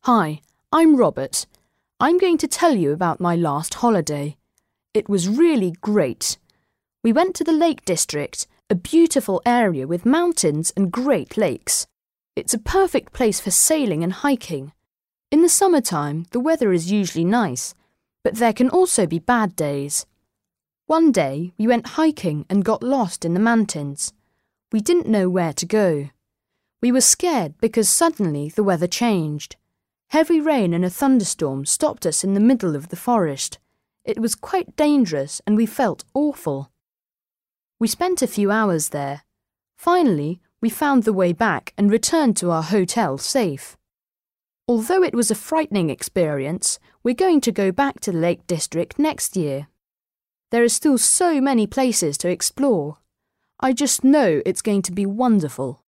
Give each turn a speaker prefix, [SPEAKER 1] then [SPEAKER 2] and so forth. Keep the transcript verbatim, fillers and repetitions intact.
[SPEAKER 1] Hi, I'm Robert. I'm going to tell you about my last holiday. It was really great. We went to the Lake District, a beautiful area with mountains and great lakes. It's a perfect place for sailing and hiking. In the summertime, the weather is usually nice, but there can also be bad days. One day, we went hiking and got lost in the mountains. We didn't know where to go. We were scared because suddenly the weather changed. Heavy rain and a thunderstorm stopped us in the middle of the forest. It was quite dangerous and we felt awful. We spent a few hours there. Finally, we found the way back and returned to our hotel safe. Although it was a frightening experience, we're going to go back to the Lake District next year. There are still so many places to explore. I just know it's going to be wonderful.